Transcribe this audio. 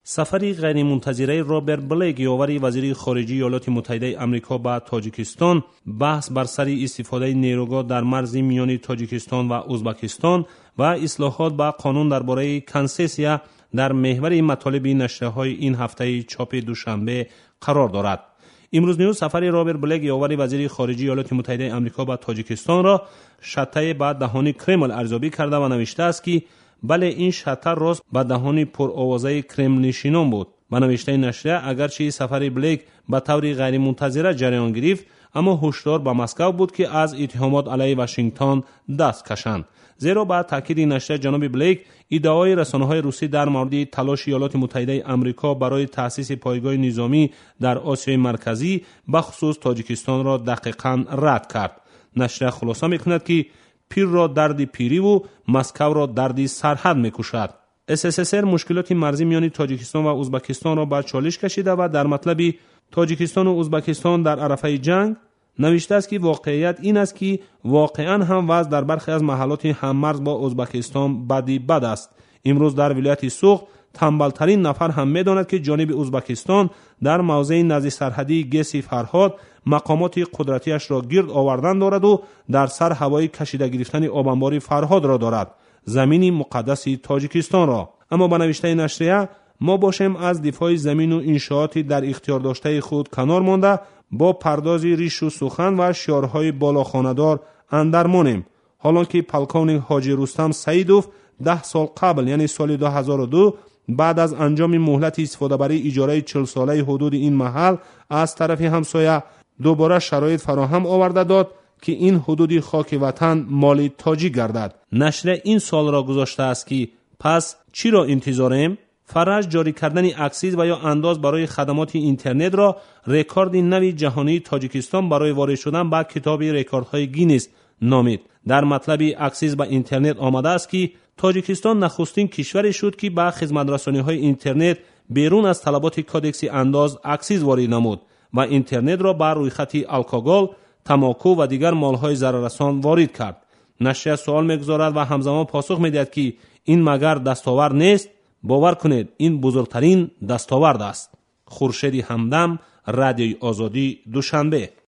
سفری غیرمنتظره رابرت بلیک یاور وزیر خارجه ایالات متحده آمریکا به تاجیکستان، بحث بر سر استفاده نیروگاه در مرز میان تاجیکستان و ازبکستان و اصلاحات به قانون درباره کنسسیا در محور مطالب نشریه‌های این هفته چاپ دوشنبه قرار دارد. امروز نیوز سفر رابرت بلیک یاور وزیر خارجه ایالات متحده آمریکا به تاجیکستان را شطح به دهان کرمل ارزیابی کرده و نوشته است که بله، این شطح راست به دهان پرآوازه کرمل نشینان بود. به نوشته نشریه اگرچه سفر بلیک به طور غیر منتظره جریان گرفت، اما هشدار به مسکو بود که از اتهامات علیه واشنگتن دست کشند. زیرا با تاکید نشریه جناب بلیک ادعای رسانه‌های روسی در مورد تلاش ایالات متحده آمریکا برای تأسیس پایگاه نظامی در آسیای مرکزی به خصوص تاجیکستان را دقیقاً رد کرد. نشریه خلاصه می‌کند که پیر را درد پیری و مسکو را درد سرحد می‌کشد. SSSR مشکلات مرزی میان تاجیکستان و ازبکستان را بر چالش کشیده و در مطلب تاجیکستان و ازبکستان در عرصه جنگ نوشته است که واقعیت این است که واقعا هم وضع در برخی از محلات هممرز با ازبکستان بد است. امروز در ولایت سوخت تنبلترین نفر هم می‌داند که جانب ازبکستان در موضع نزد سرحدی گس فرهاد مقامات قدرتیش را گرد آوردن دارد و در سر هوای کشیده گرفتن آبانبار فرهاد را دارد، زمین مقدس تاجیکستان را. اما به نوشته نشریه ما باشیم از دفاع زمین و انشاءات در اختیار داشته خود کنار مانده با پرداز ریش و سخن و شعارهای بالاخانه‌دار اندرمانیم، حالا که پلکان حاجی رستم سیدوف 10 سال قبل یعنی سال 2002 بعد از انجام مهلت استفاده برای اجاره 40 ساله حدود این محل از طرف همسایه دوباره شرایط فراهم آورده داد که این حدود خاک وطن مال تاجیک گردد. نشریه این سال را گذاشته است که پس چی را انتظاریم؟ فرج جاری کردن اکسیز و یا انداز برای خدمات اینترنت را رکورد نوی جهانی تاجیکستان برای وارد شدن به کتاب رکوردهای گینس نامید. در مطلب اکسیز به اینترنت آمده است که تاجیکستان نخستین کشوری شد که به خدمت‌رسانی‌های اینترنت بیرون از طلبات کودکس انداز اکسیز وارد نمود و اینترنت را بر روی خط الکوگل، تماکو و دیگر مال‌های ضرررسان وارد کرد. نشریه سوال می‌گذارد و همزمان پاسخ می‌دهد که این مگر دستاورد نیست؟ باور کنید این بزرگترین دستاورد است. خورشید همدم، رادیوی آزادی، دوشنبه.